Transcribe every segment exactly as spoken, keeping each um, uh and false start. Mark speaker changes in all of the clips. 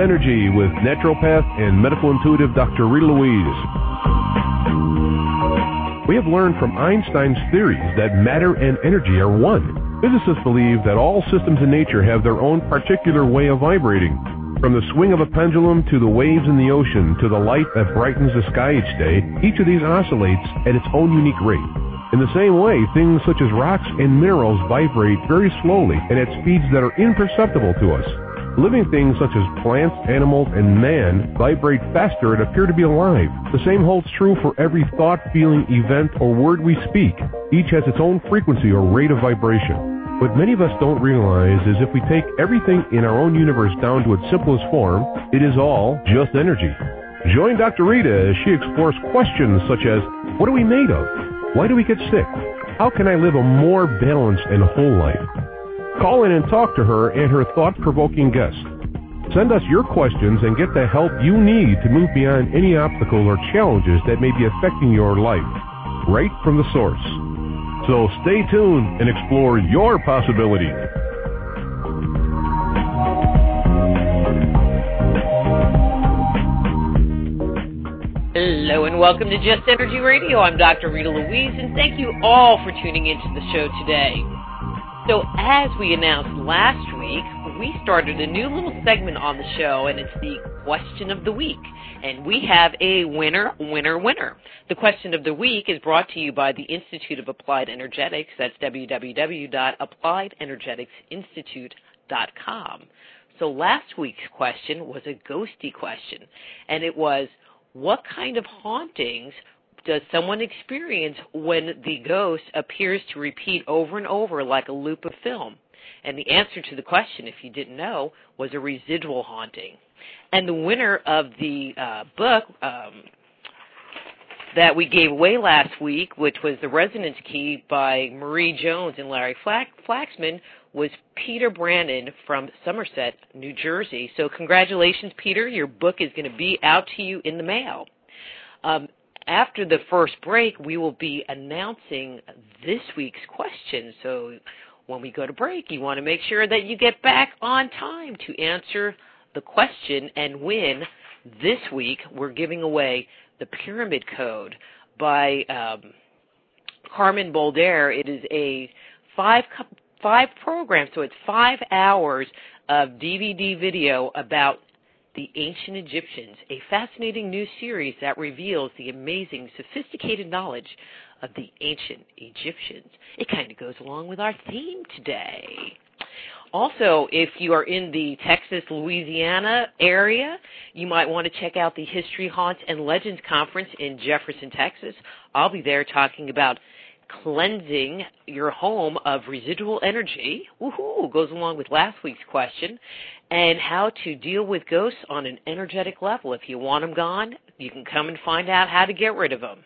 Speaker 1: Energy with naturopath and medical intuitive Doctor Rita Louise. We have learned from Einstein's theories that matter and energy are one. Physicists believe that all systems in nature have their own particular way of vibrating. From the swing of a pendulum to the waves in the ocean to the light that brightens the sky each day, each of these oscillates at its own unique rate. In the same way, things such as rocks and minerals vibrate very slowly and at speeds that are imperceptible to us. Living things such as plants, animals, and man vibrate faster and appear to be alive. The same holds true for every thought, feeling, event, or word we speak. Each has its own frequency or rate of vibration. What many of us don't realize is if we take everything in our own universe down to its simplest form, it is all just energy. Join Doctor Rita as she explores questions such as, what are we made of? Why do we get sick? How can I live a more balanced and whole life? Call in and talk to her and her thought-provoking guests. Send us your questions and get the help you need to move beyond any obstacle or challenges that may be affecting your life, right from the source. So stay tuned and explore your possibilities.
Speaker 2: Hello and welcome to Just Energy Radio. I'm Doctor Rita Louise, and thank you all for tuning into the show today. So as we announced last week, we started a new little segment on the show, and it's the Question of the Week. And we have a winner, winner, winner. The Question of the Week is brought to you by the Institute of Applied Energetics. That's w w w dot applied energetics institute dot com. So last week's question was a ghosty question, and it was, what kind of hauntings does someone experience when the ghost appears to repeat over and over like a loop of film? And the answer to the question, if you didn't know, was a residual haunting. And the winner of the uh, book um, that we gave away last week, which was The Resonance Key by Marie Jones and Larry Flaxman, was Peter Brandon from Somerset, New Jersey. So congratulations, Peter. Your book is going to be out to you in the mail. Um, after the first break, we will be announcing this week's question. So when we go to break, you want to make sure that you get back on time to answer the question and win. This week, we're giving away The Pyramid Code by um, Carmen Bolder. It is a five five program, so it's five hours of D V D video about the ancient Egyptians, a fascinating new series that reveals the amazing, sophisticated knowledge of the ancient Egyptians. It kind of goes along with our theme today. Also, if you are in the Texas, Louisiana area, you might want to check out the History, Haunts, and Legends Conference in Jefferson, Texas. I'll be there talking about cleansing your home of residual energy, woohoo, goes along with last week's question, and how to deal with ghosts on an energetic level. If you want them gone, you can come and find out how to get rid of them.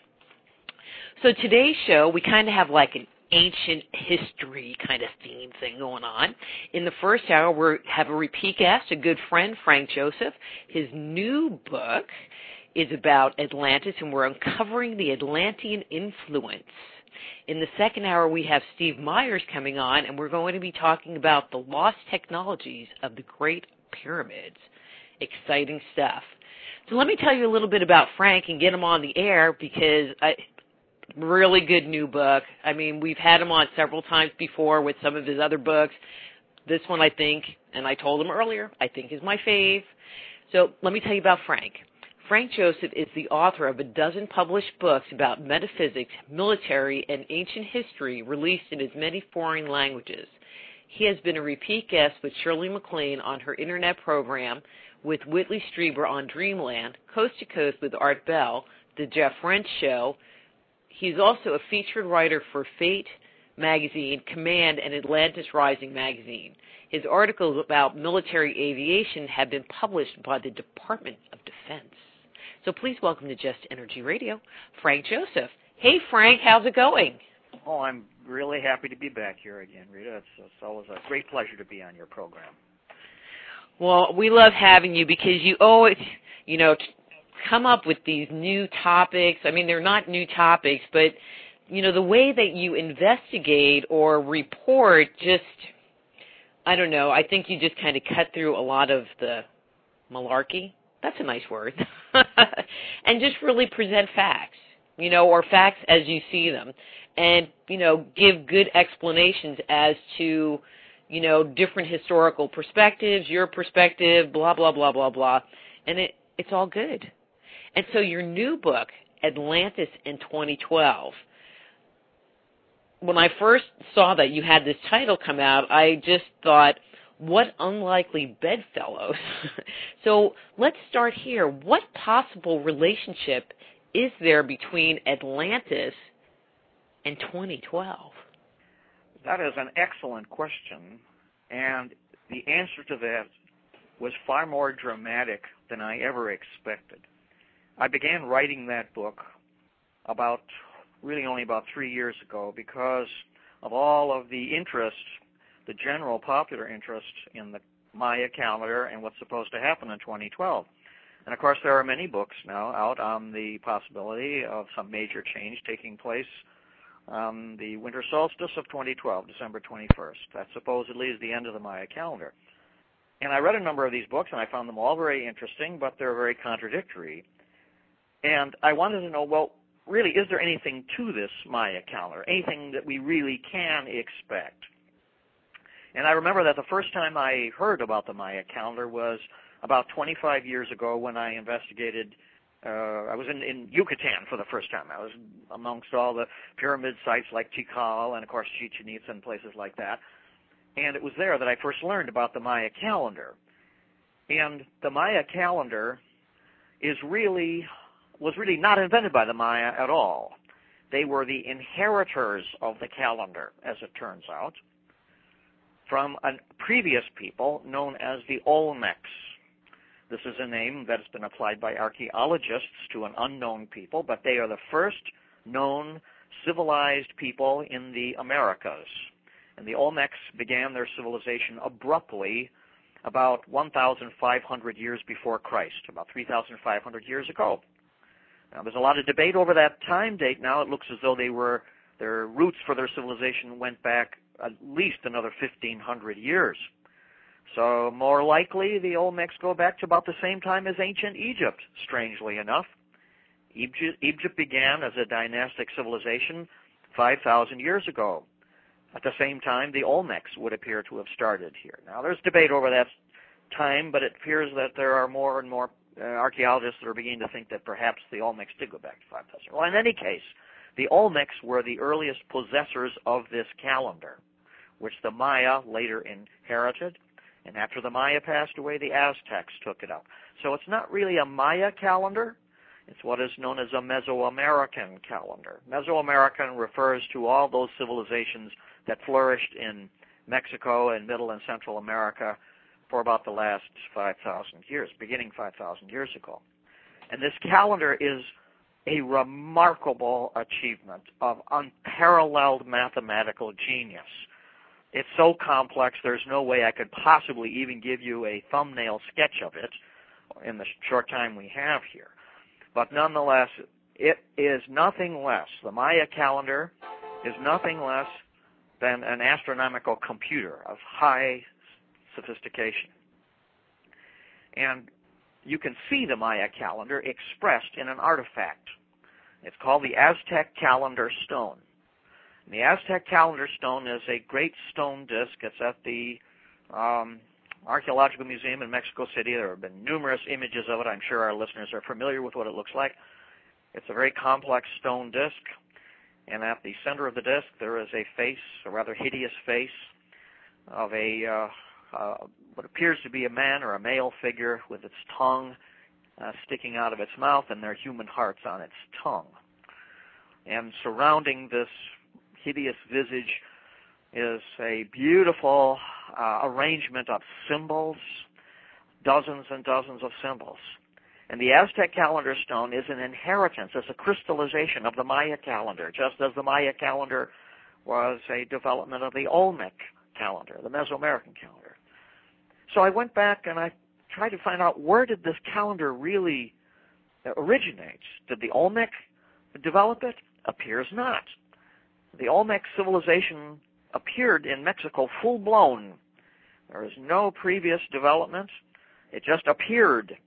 Speaker 2: So today's show, we kind of have like an ancient history kind of theme thing going on. In the first hour, we have a repeat guest, a good friend, Frank Joseph. His new book is about Atlantis, and we're uncovering the Atlantean influence. In the second hour, we have Steve Myers coming on, and we're going to be talking about the lost technologies of the Great Pyramids. Exciting stuff. So let me tell you a little bit about Frank and get him on the air, because I, really good new book. I mean, we've had him on several times before with some of his other books. This one, I think, and I told him earlier, I think is my fave. So let me tell you about Frank. Frank Joseph is the author of a dozen published books about metaphysics, military, and ancient history released in as many foreign languages. He has been a repeat guest with Shirley MacLaine on her internet program, with Whitley Strieber on Dreamland, Coast to Coast with Art Bell, The Jeff Rense Show. He's also a featured writer for Fate magazine, Command, and Atlantis Rising magazine. His articles about military aviation have been published by the Department of Defense. So please welcome to Just Energy Radio, Frank Joseph. Hey, Frank, how's it going?
Speaker 3: Oh, I'm really happy to be back here again, Rita. It's, it's always a great pleasure to be on your program.
Speaker 2: Well, we love having you because you always, you know, come up with these new topics. I mean, they're not new topics, but, you know, the way that you investigate or report just, I don't know, I think you just kind of cut through a lot of the malarkey, that's a nice word, and just really present facts, you know, or facts as you see them, and, you know, give good explanations as to, you know, different historical perspectives, your perspective, blah, blah, blah, blah, blah, and it, it's all good. And so your new book, Atlantis in twenty twelve, when I first saw that you had this title come out, I just thought, what unlikely bedfellows. So let's start here. What possible relationship is there between Atlantis and twenty twelve?
Speaker 3: That is an excellent question, and the answer to that was far more dramatic than I ever expected. I began writing that book about, really only about three years ago, because of all of the interest, the general popular interest in the Maya calendar and what's supposed to happen in twenty twelve. And of course there are many books now out on the possibility of some major change taking place on the winter solstice of twenty twelve, December twenty-first. That supposedly is the end of the Maya calendar. And I read a number of these books and I found them all very interesting, but they're very contradictory. And I wanted to know, well, really, is there anything to this Maya calendar, anything that we really can expect? And I remember that the first time I heard about the Maya calendar was about twenty-five years ago when I investigated, uh, I was in, in Yucatan for the first time. I was amongst all the pyramid sites like Tikal and, of course, Chichen Itza and places like that. And it was there that I first learned about the Maya calendar. And the Maya calendar is really, was really not invented by the Maya at all. They were the inheritors of the calendar, as it turns out, from a previous people known as the Olmecs. This is a name that has been applied by archaeologists to an unknown people, but they are the first known civilized people in the Americas. And the Olmecs began their civilization abruptly about one thousand five hundred years before Christ, about three thousand five hundred years ago. Now, there's a lot of debate over that time date now. It looks as though they were, their roots for their civilization went back at least another fifteen hundred years. So more likely the Olmecs go back to about the same time as ancient Egypt, strangely enough. Egypt, Egypt began as a dynastic civilization five thousand years ago. At the same time, the Olmecs would appear to have started here. Now, there's debate over that time, but it appears that there are more and more uh, archaeologists that are beginning to think that perhaps the Olmecs did go back to five thousand. Well, in any case, the Olmecs were the earliest possessors of this calendar, which the Maya later inherited. And after the Maya passed away, the Aztecs took it up. So it's not really a Maya calendar. It's what is known as a Mesoamerican calendar. Mesoamerican refers to all those civilizations that flourished in Mexico and Middle and Central America for about the last five thousand years, beginning five thousand years ago. And this calendar is a remarkable achievement of unparalleled mathematical genius. It's so complex, there's no way I could possibly even give you a thumbnail sketch of it in the short time we have here. But nonetheless, it is nothing less, the Maya calendar is nothing less than an astronomical computer of high sophistication. And you can see the Maya calendar expressed in an artifact. It's called the Aztec Calendar Stone. And the Aztec Calendar Stone is a great stone disk. It's at the um, Archaeological Museum in Mexico City. There have been numerous images of it. I'm sure our listeners are familiar with what it looks like. It's a very complex stone disk. And at the center of the disk, there is a face, a rather hideous face of a uh, uh, what appears to be a man or a male figure with its tongue uh, sticking out of its mouth and their human hearts on its tongue. And surrounding this hideous visage is a beautiful uh, arrangement of symbols, dozens and dozens of symbols. And the Aztec calendar stone is an inheritance, it's a crystallization of the Maya calendar, just as the Maya calendar was a development of the Olmec calendar, the Mesoamerican calendar. So I went back and I tried to find out, where did this calendar really originate? Did the Olmec develop it? Appears not. The Olmec civilization appeared in Mexico full-blown. There is no previous development. It just appeared.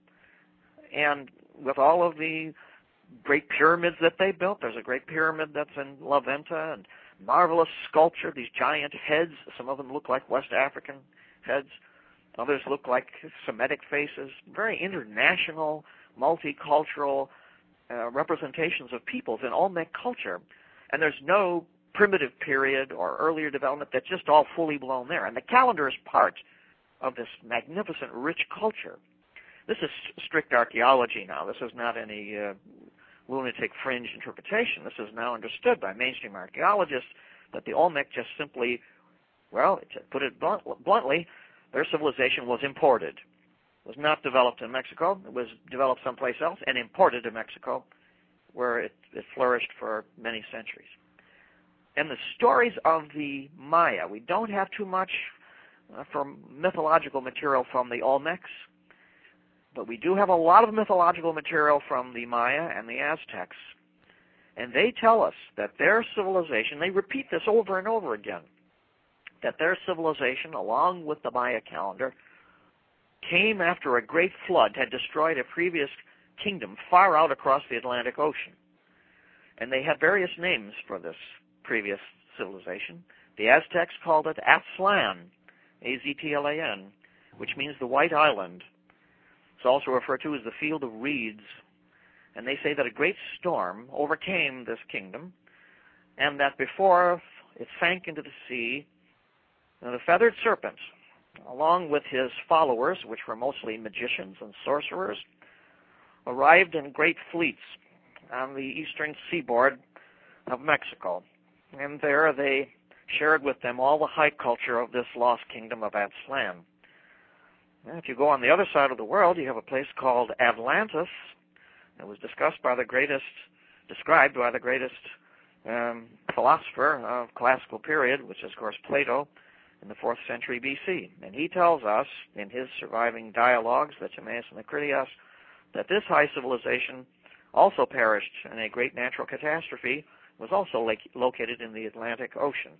Speaker 3: And with all of the great pyramids that they built, there's a great pyramid that's in La Venta, and marvelous sculpture, these giant heads. Some of them look like West African heads. Others look like Semitic faces. Very international, multicultural uh, representations of peoples in Olmec culture. And there's no primitive period or earlier development. That's just all fully blown there. And the calendar is part of this magnificent, rich culture. This is strict archaeology now. This is not any uh, lunatic fringe interpretation. This is now understood by mainstream archaeologists that the Olmec just simply, well, to put it blunt, bluntly, their civilization was imported. It was not developed in Mexico. It was developed someplace else and imported to Mexico, where it, it flourished for many centuries. And the stories of the Maya, we don't have too much uh, from mythological material from the Olmecs, but we do have a lot of mythological material from the Maya and the Aztecs. And they tell us that their civilization, they repeat this over and over again, that their civilization, along with the Maya calendar, came after a great flood had destroyed a previous kingdom far out across the Atlantic Ocean. And they had various names for this previous civilization. The Aztecs called it Aztlan, A Z T L A N, which means the White Island. It's also referred to as the Field of Reeds. And they say that a great storm overcame this kingdom, and that before it sank into the sea, the feathered serpent, along with his followers, which were mostly magicians and sorcerers, arrived in great fleets on the eastern seaboard of Mexico. And there they shared with them all the high culture of this lost kingdom of Aztlan. And if you go on the other side of the world, you have a place called Atlantis. It was discussed by the greatest, described by the greatest um, philosopher of classical period, which is, of course, Plato, in the fourth century B C. And he tells us in his surviving dialogues, the Timaeus and the Critias, that this high civilization also perished in a great natural catastrophe, was also located in the Atlantic Ocean.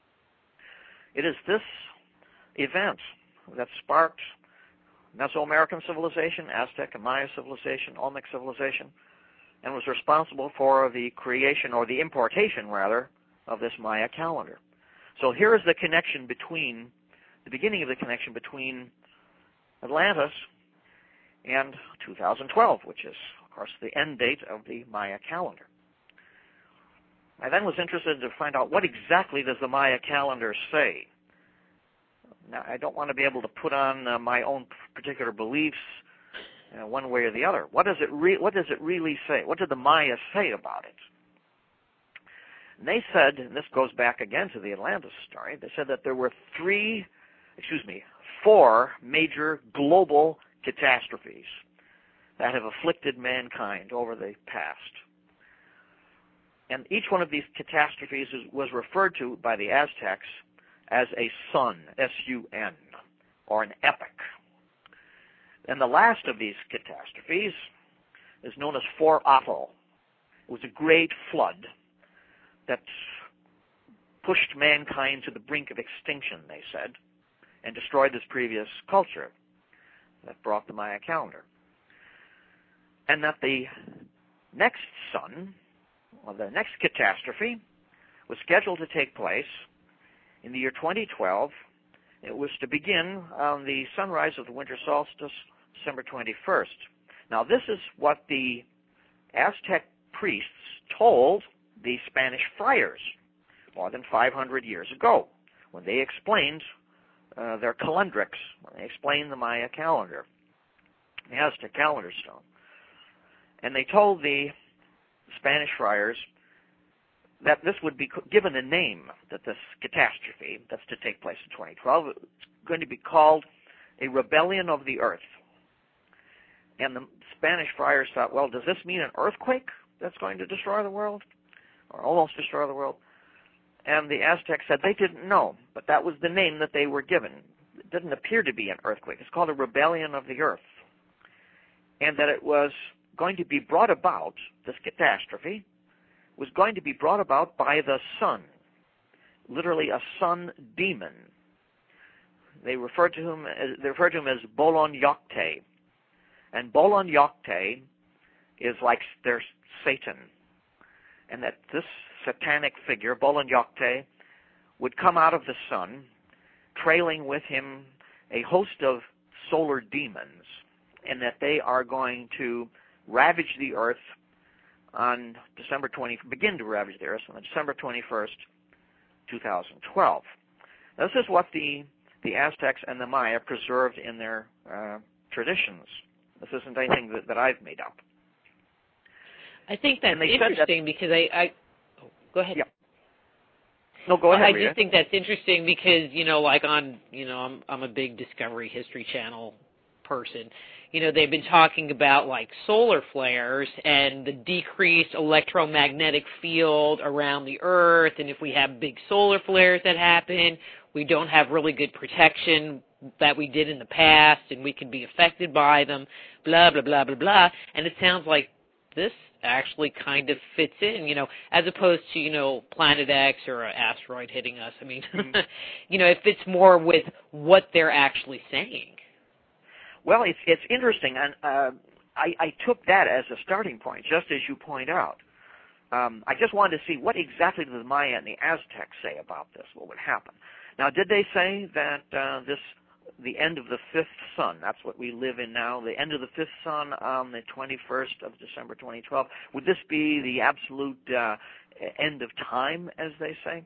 Speaker 3: It is this event that sparked Mesoamerican civilization, Aztec and Maya civilization, Olmec civilization, and was responsible for the creation, or the importation, rather, of this Maya calendar. So here is the connection between, the beginning of the connection between Atlantis and two thousand twelve, which is, of course, the end date of the Maya calendar. I then was interested to find out what exactly does the Maya calendar say. Now, I don't want to be able to put on uh, my own particular beliefs uh, one way or the other. What does it re- What does it really say? What did the Maya say about it? And they said, and this goes back again to the Atlantis story, they said that there were three, excuse me, four major global catastrophes that have afflicted mankind over the past. And each one of these catastrophes is, was referred to by the Aztecs as a sun, S U N, or an epoch. And the last of these catastrophes is known as Four-Atl. It was a great flood that pushed mankind to the brink of extinction, they said, and destroyed this previous culture that brought the Maya calendar. And that the next sun, or the next catastrophe, was scheduled to take place in the year twenty twelve. It was to begin on the sunrise of the winter solstice, December twenty-first. Now, this is what the Aztec priests told the Spanish friars more than five hundred years ago when they explained uh, their calendrics, when they explained the Maya calendar, the Aztec calendar stone. And they told the Spanish friars that this would be given a name, that this catastrophe that's to take place in twenty twelve is going to be called a rebellion of the earth. And the Spanish friars thought, well, does this mean an earthquake that's going to destroy the world, or almost destroy the world? And the Aztecs said they didn't know, but that was the name that they were given. It didn't appear to be an earthquake. It's called a rebellion of the earth. And that it was going to be brought about, this catastrophe, was going to be brought about by the sun, literally a sun demon. they refer to him as, they refer to him as Bolon Yokte. And Bolon Yokte is like their Satan. And that this satanic figure, Bolon Yokte, would come out of the sun, trailing with him a host of solar demons, and that they are going to ravage the earth on December twentieth, begin to ravage the earth on December twenty-first, two thousand twelve. This is what the, the Aztecs and the Maya preserved in their uh, traditions. This isn't anything that, that I've made up.
Speaker 2: I think that's interesting that, because I, I oh, go ahead.
Speaker 3: Yeah. No, go ahead.
Speaker 2: I
Speaker 3: Rita.
Speaker 2: just think that's interesting because, you know, like on, you know, I'm I'm a big Discovery History Channel person. You know, they've been talking about like solar flares and the decreased electromagnetic field around the Earth, and if we have big solar flares that happen, we don't have really good protection that we did in the past, and we can be affected by them, blah, blah, blah, blah, blah. And it sounds like this actually kind of fits in, you know, as opposed to, you know, Planet X or an asteroid hitting us. I mean, mm-hmm. you know, it fits more with what they're actually saying.
Speaker 3: Well, it's it's interesting, and uh, I, I took that as a starting point, just as you point out. Um, I just wanted to see what exactly did the Maya and the Aztecs say about this, what would happen. Now, did they say that uh, this, the end of the fifth sun, that's what we live in now, the end of the fifth sun on the twenty-first of December twenty twelve, would this be the absolute uh, end of time, as they say?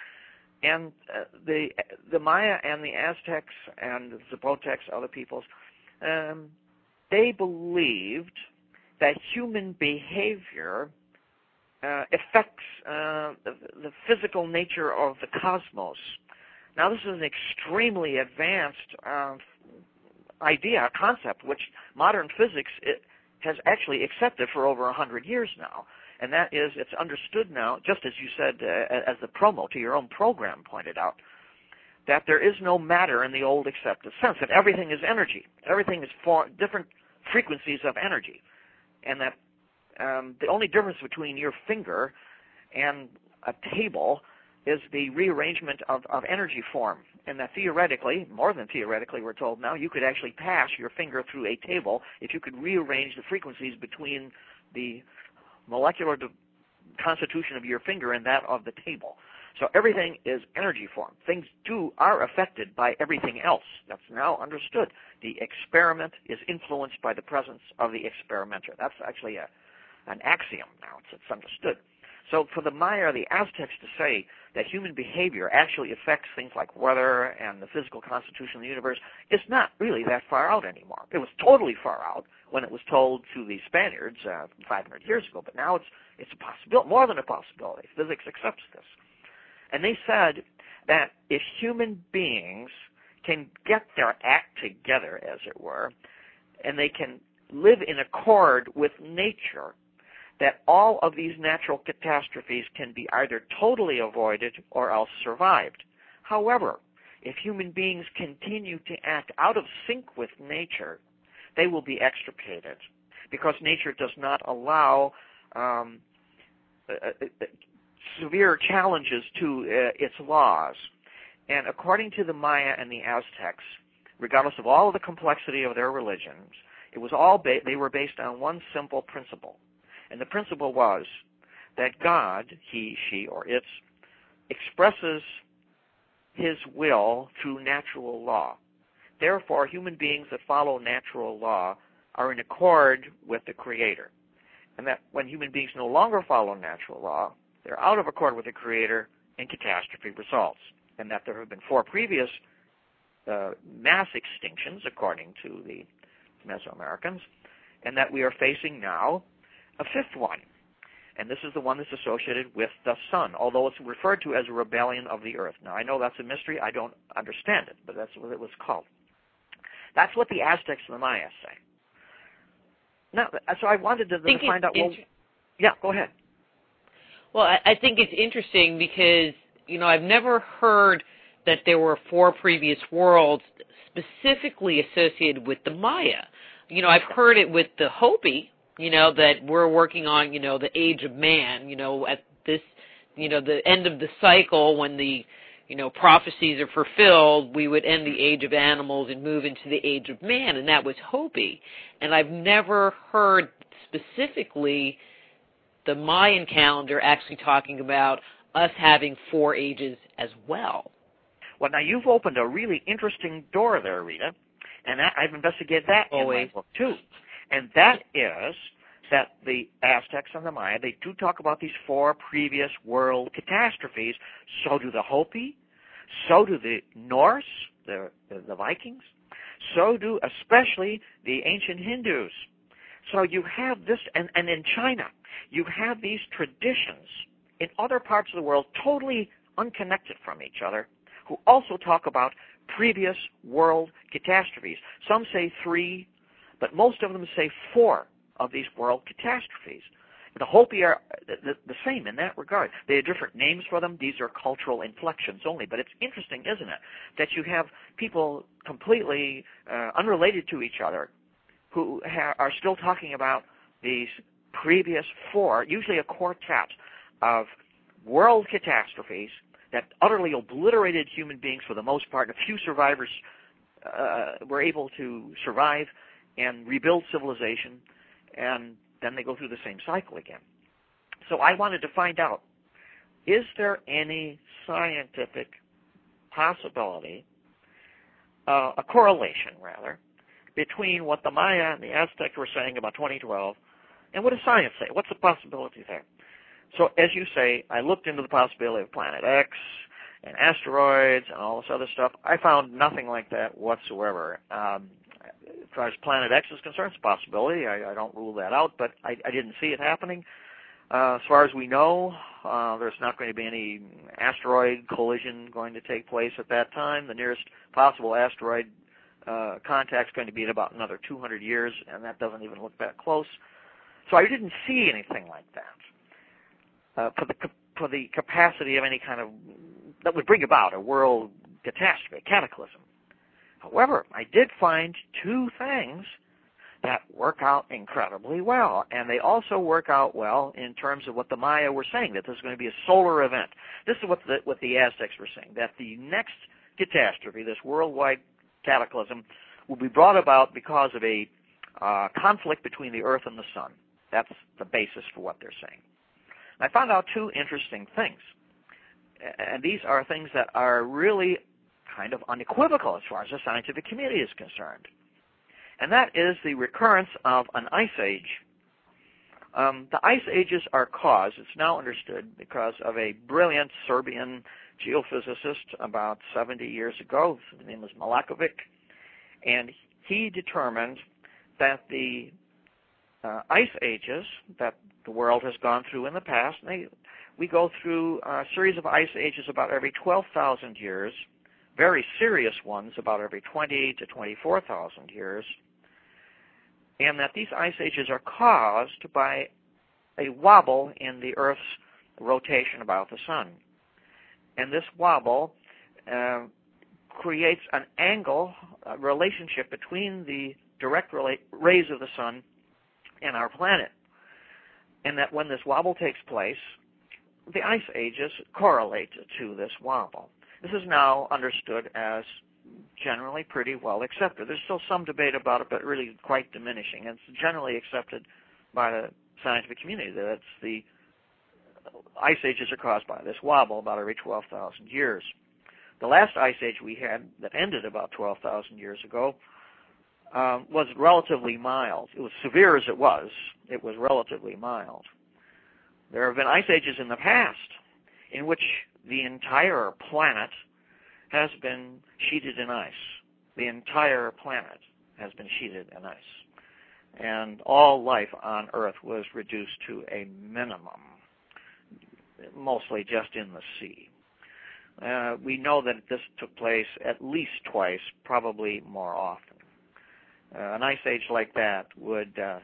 Speaker 3: And uh, the the Maya and the Aztecs and the Zapotecs, other peoples, um, they believed that human behavior uh, affects uh, the, the physical nature of the cosmos. Now, this is an extremely advanced uh, idea, a concept, which modern physics it has actually accepted for over a hundred years now. And that is, it's understood now, just as you said, uh, as the promo to your own program pointed out, that there is no matter in the old accepted sense, that everything is energy. Everything is for different frequencies of energy. And that um, the only difference between your finger and a table is the rearrangement of, of energy form. And that theoretically, more than theoretically, we're told now, you could actually pass your finger through a table if you could rearrange the frequencies between the molecular constitution of your finger and that of the table. So everything is energy form. Things do are affected by everything else. That's now understood. The experiment is influenced by the presence of the experimenter. That's actually a, an axiom now. It's, it's understood. So for the Maya or the Aztecs to say that human behavior actually affects things like weather and the physical constitution of the universe is not really that far out anymore. It was totally far out when it was told to the Spaniards uh, five hundred years ago, but now it's it's a possibility, more than a possibility. Physics accepts this. And they said that if human beings can get their act together, as it were, and they can live in accord with nature, that all of these natural catastrophes can be either totally avoided or else survived. However, if human beings continue to act out of sync with nature, they will be extricated because nature does not allow um, uh, uh, severe challenges to uh, its laws. And according to the Maya and the Aztecs, regardless of all of the complexity of their religions, it was all ba- they were based on one simple principle. And the principle was that God, he, she, or it, expresses his will through natural law. Therefore, human beings that follow natural law are in accord with the Creator. And that when human beings no longer follow natural law, they're out of accord with the Creator and catastrophe results. And that there have been four previous uh, mass extinctions, according to the Mesoamericans, and that we are facing now a fifth one. And this is the one that's associated with the sun, although it's referred to as a rebellion of the earth. Now, I know that's a mystery. I don't understand it, but that's what it was called. That's what the Aztecs and the Maya say. Now, so I wanted to
Speaker 2: I
Speaker 3: find out, well, inter- yeah, go ahead.
Speaker 2: Well, I, I think it's interesting because, you know, I've never heard that there were four previous worlds specifically associated with the Maya. You know, I've heard it with the Hopi, you know, that we're working on, you know, the age of man, you know, at this, you know, the end of the cycle when the you know, prophecies are fulfilled, we would end the age of animals and move into the age of man, and that was Hopi. And I've never heard specifically the Mayan calendar actually talking about us having four ages as well.
Speaker 3: Well, now you've opened a really interesting door there, Rita, and I, I've investigated that
Speaker 2: Always.
Speaker 3: in my book too. And that is that the Aztecs and the Maya, they do talk about these four previous world catastrophes. So do the Hopi, so do the Norse, the, the, the Vikings, so do especially the ancient Hindus. So you have this, and, and in China, you have these traditions in other parts of the world totally unconnected from each other, who also talk about previous world catastrophes. Some say three, but most of them say four of these world catastrophes. The Hopi are the, the same in that regard. They have different names for them. These are cultural inflections only. But it's interesting, isn't it, that you have people completely uh, unrelated to each other who ha- are still talking about these previous four, usually a quartet of world catastrophes that utterly obliterated human beings for the most part. A few survivors uh, were able to survive and rebuild civilization, and then they go through the same cycle again. So I wanted to find out, is there any scientific possibility, uh, a correlation rather, between what the Maya and the Aztecs were saying about twenty twelve and what does science say? What's the possibility there? So as you say, I looked into the possibility of Planet X and asteroids and all this other stuff. I found nothing like that whatsoever. Um, as far as Planet X is concerned, it's a possibility. I, I don't rule that out, but I, I didn't see it happening. Uh, as far as we know, uh, there's not going to be any asteroid collision going to take place at that time. The nearest possible asteroid uh, contact is going to be in about another two hundred years, and that doesn't even look that close. So I didn't see anything like that uh, for the for the capacity of any kind of that would bring about a world catastrophe, cataclysm. However, I did find two things that work out incredibly well, and they also work out well in terms of what the Maya were saying, that this is going to be a solar event. This is what the, what the Aztecs were saying, that the next catastrophe, this worldwide cataclysm, will be brought about because of a uh, conflict between the Earth and the Sun. That's the basis for what they're saying. I found out two interesting things, and these are things that are really kind of unequivocal as far as the scientific community is concerned. And that is the recurrence of an ice age. Um, the ice ages are caused, it's now understood, because of a brilliant Serbian geophysicist about seventy years ago. His name was Milankovic. And he determined that the uh, ice ages that the world has gone through in the past, and they, we go through a series of ice ages about every twelve thousand years, very serious ones about every twenty to twenty-four thousand years, and that these ice ages are caused by a wobble in the Earth's rotation about the sun. And this wobble uh, creates an angle, a relationship between the direct rela- rays of the sun and our planet. And that when this wobble takes place, the ice ages correlate to this wobble. This is now understood as generally pretty well accepted. There's still some debate about it, but really quite diminishing. And it's generally accepted by the scientific community that it's the ice ages are caused by this wobble about every twelve thousand years. The last ice age we had that ended about twelve thousand years ago um, was relatively mild. It was severe as it was. It was relatively mild. There have been ice ages in the past in which the entire planet has been sheeted in ice. The entire planet has been sheeted in ice. And all life on Earth was reduced to a minimum, mostly just in the sea. Uh, we know that this took place at least twice, probably more often. Uh, an ice age like that would uh,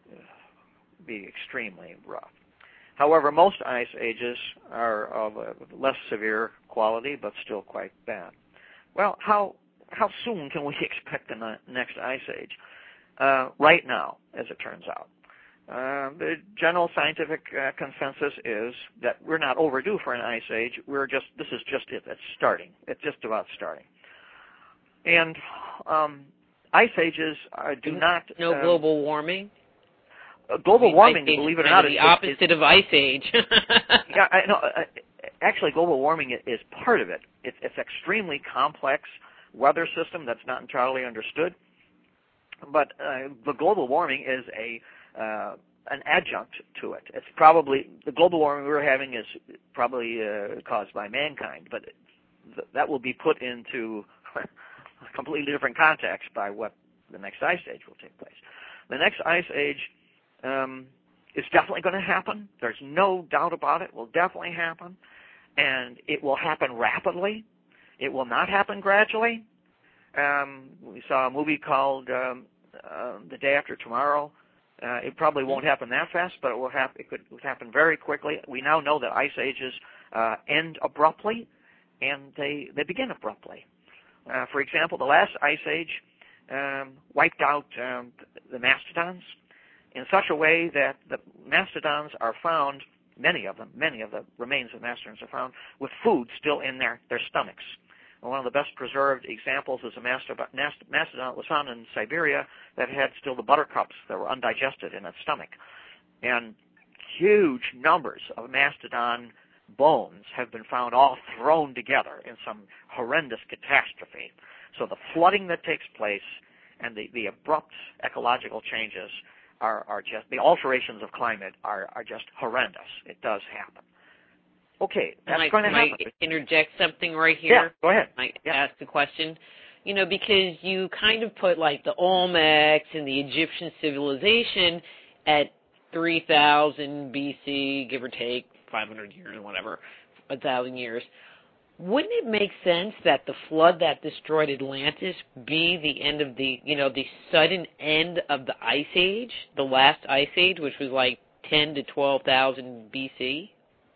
Speaker 3: be extremely rough. However, most ice ages are of a less severe quality, but still quite bad. Well, how how soon can we expect the next ice age? Uh, right now, as it turns out. Uh, the general scientific uh, consensus is that we're not overdue for an ice age. We're just this is just it. It's starting. It's just about starting. And um, ice ages uh, do not
Speaker 2: no
Speaker 3: um,
Speaker 2: global warming.
Speaker 3: Uh, global
Speaker 2: I mean,
Speaker 3: warming,
Speaker 2: ice age
Speaker 3: believe it or
Speaker 2: is
Speaker 3: not,
Speaker 2: the
Speaker 3: is
Speaker 2: opposite
Speaker 3: is,
Speaker 2: of ice age.
Speaker 3: yeah, I know. Uh, actually, global warming is part of it. It's it's extremely complex weather system that's not entirely understood. But uh, the global warming is a uh, an adjunct to it. It's probably the global warming we're having is probably uh, caused by mankind, but th- that will be put into a completely different context by what the next ice age will take place. The next ice age um, is definitely going to happen. There's no doubt about it. It will definitely happen, and it will happen rapidly. It will not happen gradually. Um, we saw a movie called um, uh, The Day After Tomorrow. Uh, it probably won't happen that fast, but it will happen. It could happen very quickly. We now know that ice ages uh, end abruptly, and they they begin abruptly. Uh, for example, the last ice age um, wiped out um, the mastodons in such a way that the mastodons are found. Many of them, many of the remains of mastodons are found with food still in their their stomachs. One of the best preserved examples is a mastodon that was found in Siberia that had still the buttercups that were undigested in its stomach. And huge numbers of mastodon bones have been found all thrown together in some horrendous catastrophe. So the flooding that takes place and the, the abrupt ecological changes are, are just, the alterations of climate are, are just horrendous. It does happen. Okay, that's
Speaker 2: might,
Speaker 3: going to happen.
Speaker 2: Might interject something right here?
Speaker 3: Yeah, go ahead.
Speaker 2: Might
Speaker 3: yeah.
Speaker 2: ask a question. You know, because you kind of put like the Olmecs and the Egyptian civilization at three thousand B C, give or take, five hundred years or whatever, one thousand years. Wouldn't it make sense that the flood that destroyed Atlantis be the end of the, you know, the sudden end of the Ice Age, the last Ice Age, which was like ten to twelve thousand B C?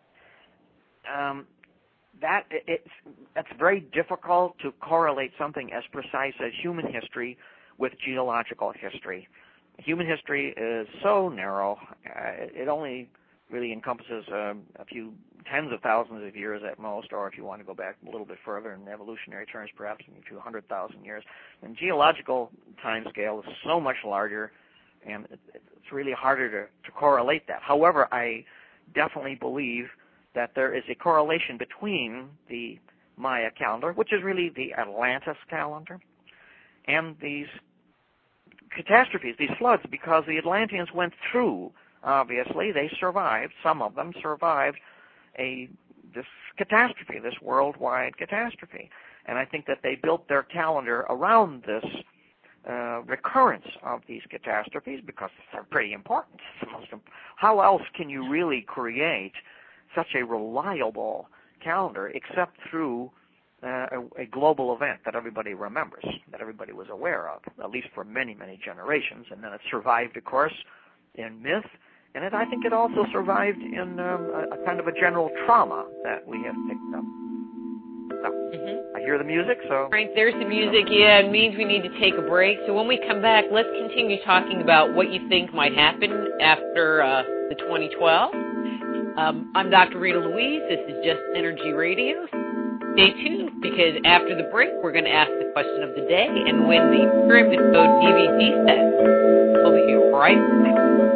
Speaker 3: Um, that it's it's very difficult to correlate something as precise as human history with geological history. Human history is so narrow; uh, it only really encompasses um, a few tens of thousands of years at most, or if you want to go back a little bit further in evolutionary terms, perhaps a few hundred thousand years. And geological timescale is so much larger, and it, it's really harder to, to correlate that. However, I definitely believe that there is a correlation between the Maya calendar, which is really the Atlantis calendar, and these catastrophes, these floods, because the Atlanteans went through, obviously, they survived, some of them survived a this catastrophe, this worldwide catastrophe. And I think that they built their calendar around this uh, recurrence of these catastrophes because they're pretty important. It's the most imp- How else can you really create such a reliable calendar except through uh, a, a global event that everybody remembers, that everybody was aware of, at least for many, many generations. And then it survived, of course, in myth, and it, I think it also survived in um, a, a kind of a general trauma that we have picked up. So, mm-hmm. I hear the music, so...
Speaker 2: Right, there's the music. Yeah, it means we need to take a break. So when we come back, let's continue talking about what you think might happen after uh, the twenty twelve. Um, I'm Doctor Rita Louise. This is Just Energy Radio. Stay tuned, because after the break, we're going to ask the question of the day and win the Pyramid Code D V D set. We'll be right back.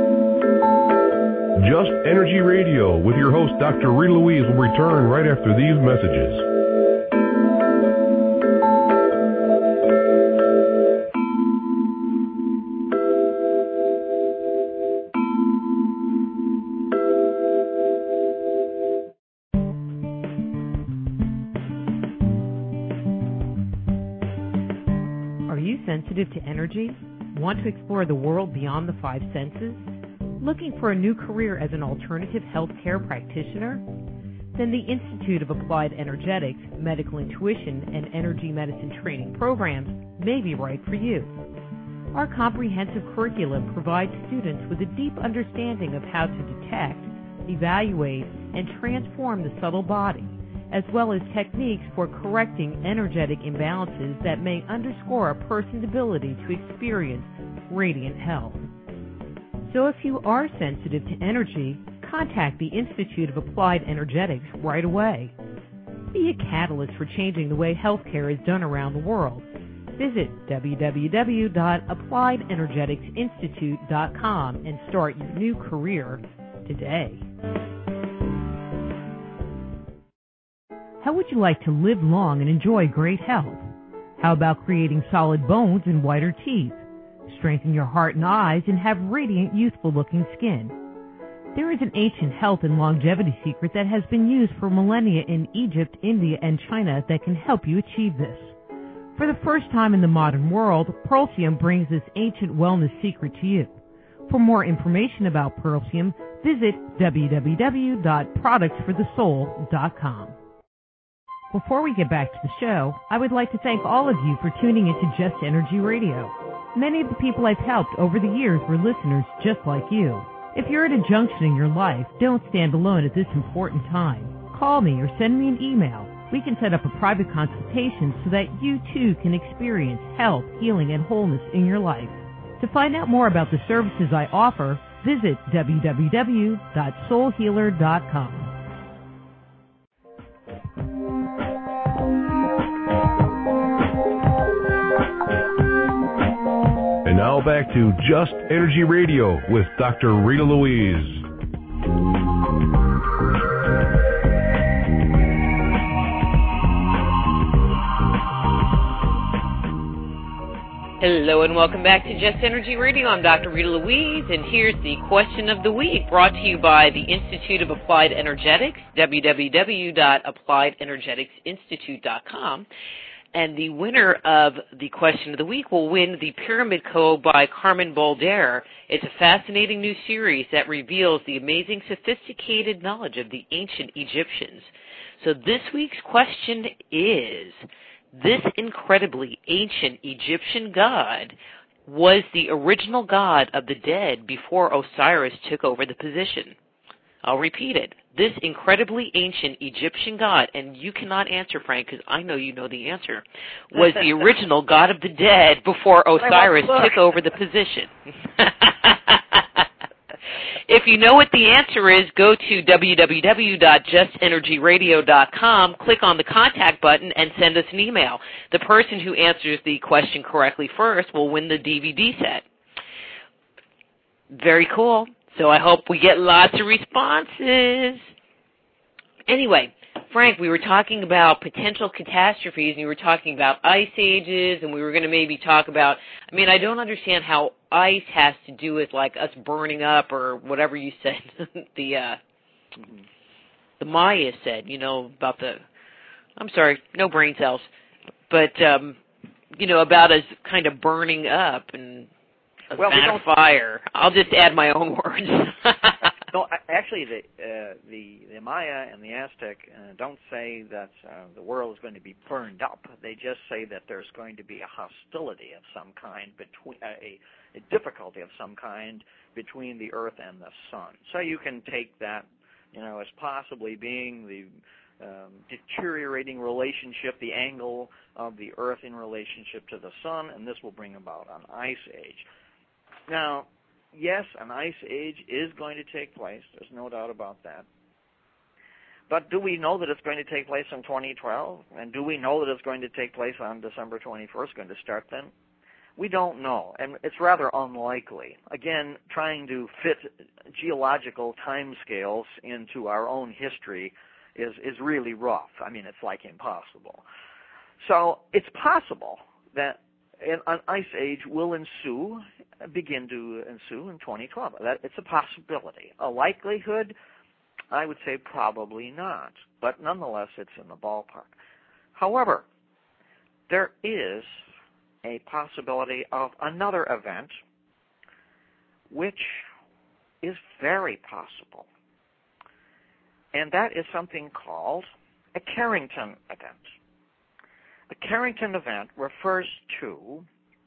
Speaker 1: Just Energy Radio with your host, Doctor Rita Louise, will return right after these messages.
Speaker 4: Sensitive to energy? Want to explore the world beyond the five senses? Looking for a new career as an alternative healthcare practitioner? Then the Institute of Applied Energetics, Medical Intuition, and Energy Medicine training programs may be right for you. Our comprehensive curriculum provides students with a deep understanding of how to detect, evaluate, and transform the subtle body, as well as techniques for correcting energetic imbalances that may underscore a person's ability to experience radiant health. So if you are sensitive to energy, contact the Institute of Applied Energetics right away. Be a catalyst for changing the way healthcare is done around the world. Visit w w w dot applied energetics institute dot com and start your new career today. How would you like to live long and enjoy great health? How about creating solid bones and whiter teeth? Strengthen your heart and eyes and have radiant, youthful-looking skin. There is an ancient health and longevity secret that has been used for millennia in Egypt, India, and China that can help you achieve this. For the first time in the modern world, Pearlsium brings this ancient wellness secret to you. For more information about Pearlsium, visit w w w dot products for the soul dot com. Before we get back to the show, I would like to thank all of you for tuning into Just Energy Radio. Many of the people I've helped over the years were listeners just like you. If you're at a junction in your life, don't stand alone at this important time. Call me or send me an email. We can set up a private consultation so that you too can experience health, healing, and wholeness in your life. To find out more about the services I offer, visit w w w dot soul healer dot com.
Speaker 1: And now back to Just Energy Radio with Doctor Rita Louise.
Speaker 2: Hello and welcome back to Just Energy Radio. I'm Doctor Rita Louise, and here's the question of the week, brought to you by the Institute of Applied Energetics, w w w dot applied energetics institute dot com. And the winner of the question of the week will win the Pyramid Code by Carmen Bolder. It's a fascinating new series that reveals the amazing sophisticated knowledge of the ancient Egyptians. So this week's question is, this incredibly ancient Egyptian god was the original god of the dead before Osiris took over the position. I'll repeat it. This incredibly ancient Egyptian god, and you cannot answer, Frank, because I know you know the answer, was the original god of the dead before Osiris took over the position. If you know what the answer is, go to w w w dot just energy radio dot com, click on the contact button, and send us an email. The person who answers the question correctly first will win the D V D set. Very cool. So I hope we get lots of responses. Anyway, Frank, we were talking about potential catastrophes, and you were talking about ice ages, and we were going to maybe talk about, I mean, I don't understand how ice has to do with, like, us burning up or whatever you said, the uh, the Maya said, you know, about the, I'm sorry, no brain cells, but, um, you know, about us kind of burning up and a
Speaker 3: well,
Speaker 2: vat of fire. I'll just add my own words.
Speaker 3: No, actually, the, uh, the the Maya and the Aztec uh, don't say that uh, the world is going to be burned up. They just say that there's going to be a hostility of some kind, between uh, a, a difficulty of some kind between the Earth and the Sun. So you can take that, you know, as possibly being the um, deteriorating relationship, the angle of the Earth in relationship to the Sun, and this will bring about an ice age. Now, yes, an ice age is going to take place. There's no doubt about that. But do we know that it's going to take place in twenty twelve? And do we know that it's going to take place on December twenty-first, going to start then? We don't know, and it's rather unlikely. Again, trying to fit geological timescales into our own history is, is really rough. I mean, it's like impossible. So it's possible that an ice age will ensue, begin to ensue in twenty twelve. That, it's a possibility. A likelihood, I would say probably not, but nonetheless it's in the ballpark. However, there is a possibility of another event which is very possible, and that is something called a Carrington event. The Carrington event refers to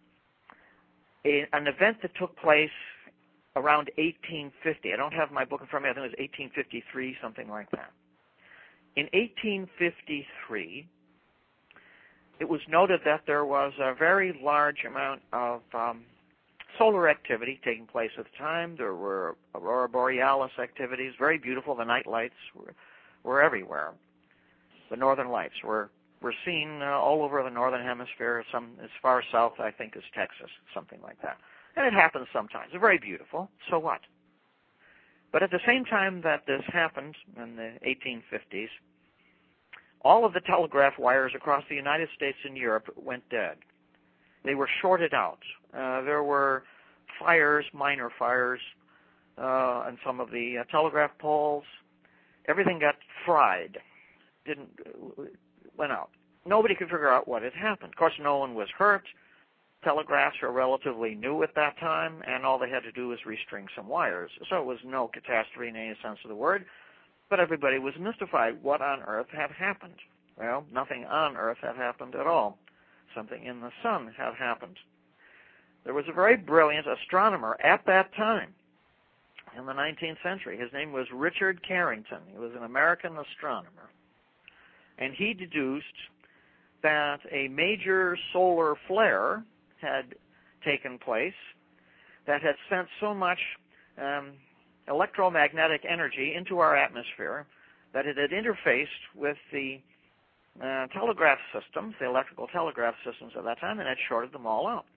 Speaker 3: a, an event that took place around eighteen fifty. I don't have my book in front of me. I think it was eighteen fifty-three, something like that. In eighteen fifty-three, it was noted that there was a very large amount of um, solar activity taking place at the time. There were aurora borealis activities, very beautiful. The night lights were, were everywhere. The northern lights were, were seen uh, all over the northern hemisphere, some as far south, I think, as Texas, something like that. And it happens sometimes. It's very beautiful. So what? But at the same time that this happened in the eighteen fifties, all of the telegraph wires across the United States and Europe went dead. They were shorted out. Uh, there were fires, minor fires, uh, on some of the uh, telegraph poles. Everything got fried. Didn't uh, went out. Nobody could figure out what had happened. Of course, no one was hurt. Telegraphs are relatively new at that time, and all they had to do was restring some wires. So it was no catastrophe in any sense of the word, but everybody was mystified. What on earth had happened? Well, nothing on Earth had happened at all. Something in the sun had happened. There was a very brilliant astronomer at that time in the nineteenth century. His name was Richard Carrington. He was an American astronomer. And he deduced that a major solar flare had taken place that had sent so much um, electromagnetic energy into our atmosphere that it had interfaced with the uh, telegraph systems, the electrical telegraph systems at that time, and had shorted them all out.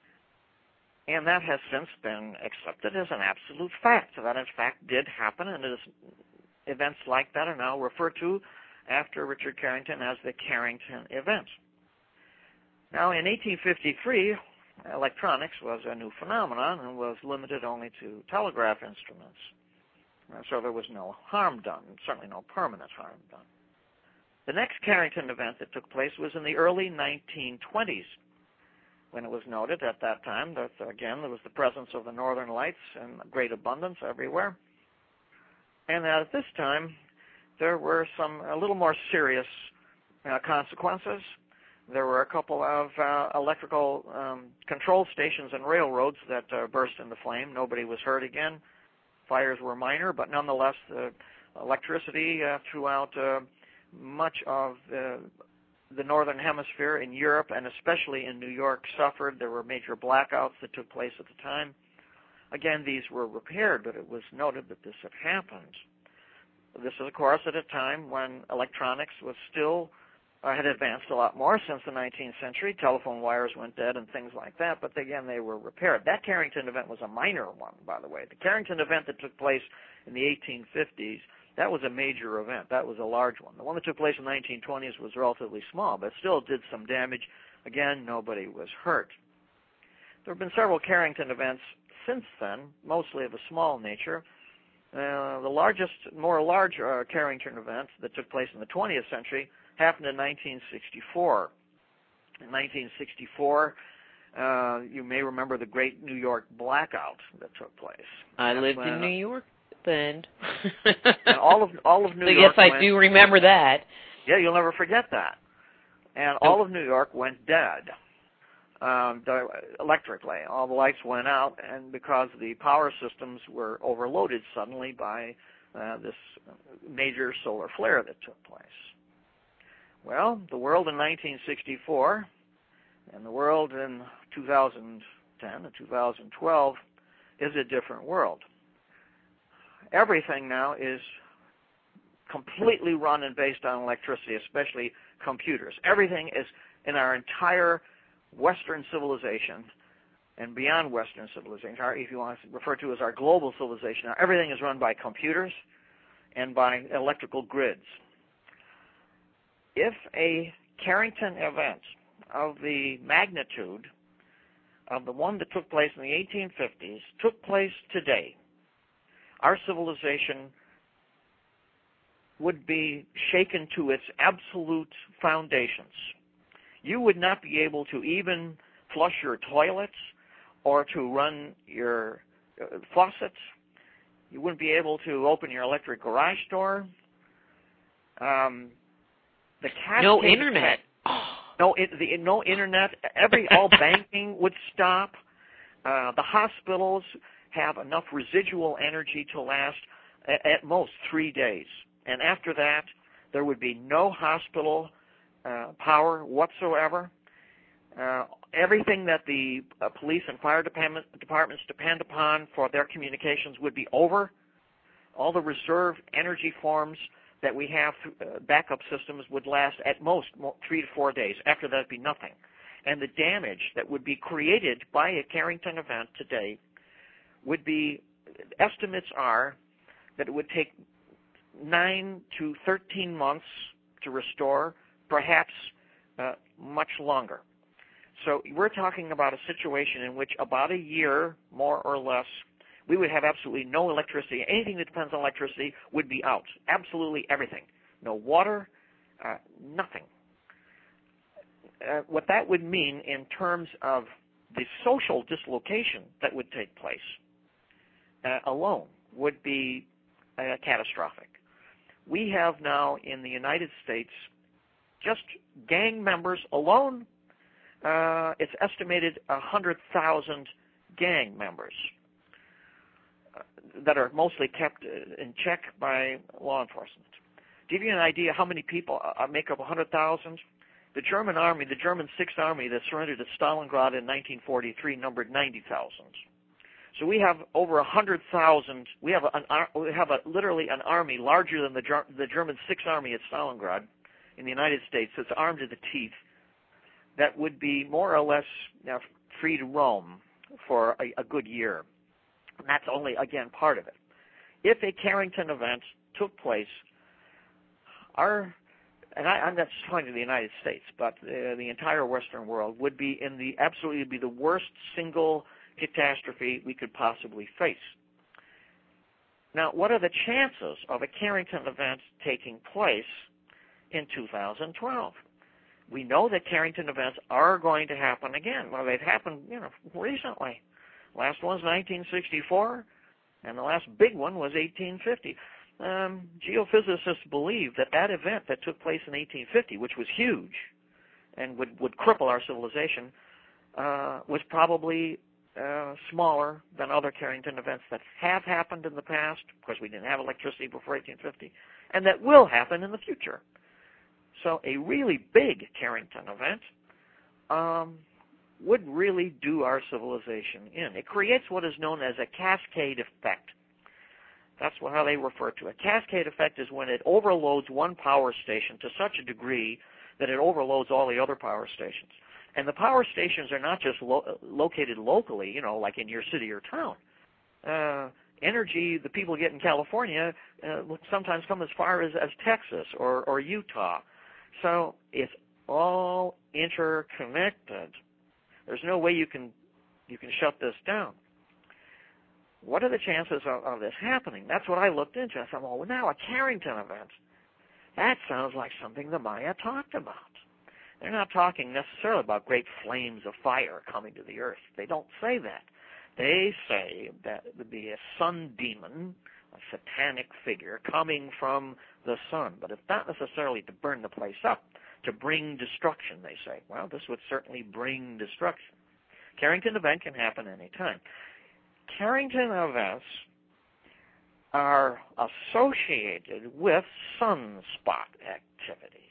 Speaker 3: And that has since been accepted as an absolute fact. That, in fact, did happen, and it is, events like that are now referred to after Richard Carrington as the Carrington event. Now, in eighteen fifty-three, electronics was a new phenomenon and was limited only to telegraph instruments. So there was no harm done, certainly no permanent harm done. The next Carrington event that took place was in the early nineteen twenties, when it was noted at that time that, again, there was the presence of the northern lights in great abundance everywhere. And at this time, there were some a little more serious uh, consequences. There were a couple of uh, electrical um, control stations and railroads that uh, burst into flame. Nobody was hurt again. Fires were minor, but nonetheless, the electricity uh, throughout uh, much of the, the northern hemisphere in Europe and especially in New York suffered. There were major blackouts that took place at the time. Again, these were repaired, but it was noted that this had happened. This is, of course, at a time when electronics was still uh, had advanced a lot more since the nineteenth century. Telephone wires went dead and things like that, but again, they were repaired. That Carrington event was a minor one, by the way. The Carrington event that took place in the eighteen fifties, that was a major event. That was a large one. The one that took place in the nineteen twenties was relatively small, but still did some damage. Again, nobody was hurt. There have been several Carrington events since then, mostly of a small nature. Uh, the largest, more large uh, Carrington event that took place in the twentieth century happened in nineteen sixty-four. In nineteen sixty-four, uh, you may remember the great New York blackout that took place.
Speaker 2: I
Speaker 3: That's
Speaker 2: lived
Speaker 3: when,
Speaker 2: in New York then.
Speaker 3: and all of all of New
Speaker 2: so
Speaker 3: York.
Speaker 2: Yes, I
Speaker 3: went,
Speaker 2: do remember that.
Speaker 3: Yeah, you'll never forget that. And all of New York went dead. Um, electrically. All the lights went out, and because the power systems were overloaded suddenly by uh, this major solar flare that took place. Well, the world in nineteen sixty-four and the world in two thousand ten and two thousand twelve is a different world. Everything now is completely run and based on electricity, especially computers. Everything is in our entire Western civilization and beyond Western civilization, our, if you want to refer to as our global civilization, now everything is run by computers and by electrical grids. If a Carrington event of the magnitude of the one that took place in the eighteen fifties took place today, our civilization would be shaken to its absolute foundations. You would not be able to even flush your toilets or to run your uh, faucets. You wouldn't be able to open your electric garage door. Um, the
Speaker 2: no internet.
Speaker 3: No, it, the, no internet. Every all banking would stop. Uh, the hospitals have enough residual energy to last at, at most three days, and after that, there would be no hospital Uh, power whatsoever. Uh, everything that the uh, police and fire department, departments depend upon for their communications would be over. All the reserve energy forms that we have, uh, backup systems, would last at most three to four days. After that, it'd be nothing. And the damage that would be created by a Carrington event today would be, estimates are that it would take nine to thirteen months to restore, perhaps uh, much longer. So we're talking about a situation in which about a year, more or less, we would have absolutely no electricity. Anything that depends on electricity would be out. Absolutely everything. No water, uh, nothing. Uh, what that would mean in terms of the social dislocation that would take place uh, alone would be uh, catastrophic. We have now in the United States just gang members alone, uh, it's estimated one hundred thousand gang members uh, that are mostly kept in check by law enforcement. To give you an idea how many people uh, make up one hundred thousand, the German army, the German Sixth Army that surrendered at Stalingrad in nineteen forty-three numbered ninety thousand. So we have over one hundred thousand, we have, an, we have a, literally an army larger than the, the German Sixth Army at Stalingrad in the United States that's armed to the teeth, that would be more or less you know, free to roam for a, a good year. And that's only, again, part of it. If a Carrington event took place, our, and I, I'm not just talking to the United States, but uh, the entire Western world would be in the, absolutely be the worst single catastrophe we could possibly face. Now, what are the chances of a Carrington event taking place in two thousand twelve? We know that Carrington events are going to happen again. Well, they've happened, you know, recently. Last one's nineteen sixty-four, and the last big one was eighteen fifty. Um, geophysicists believe that that event that took place in eighteen fifty, which was huge and would, would cripple our civilization, uh, was probably uh, smaller than other Carrington events that have happened in the past, because we didn't have electricity before eighteen fifty, and that will happen in the future. So a really big Carrington event um, would really do our civilization in. It creates what is known as a cascade effect. That's how they refer to it. A cascade effect is when it overloads one power station to such a degree that it overloads all the other power stations. And the power stations are not just lo- located locally, you know, like in your city or town. Uh, energy the people get in California uh, sometimes come as far as, as Texas or, or Utah. So it's all interconnected. There's no way you can you can shut this down. What are the chances of, of this happening? That's what I looked into. I thought, well, now a Carrington event. That sounds like something the Maya talked about. They're not talking necessarily about great flames of fire coming to the earth. They don't say that. They say that it would be a sun demon, a satanic figure coming from the sun. But it's not necessarily to burn the place up, to bring destruction, they say. Well, this would certainly bring destruction. Carrington event can happen any time. Carrington events are associated with sunspot activity.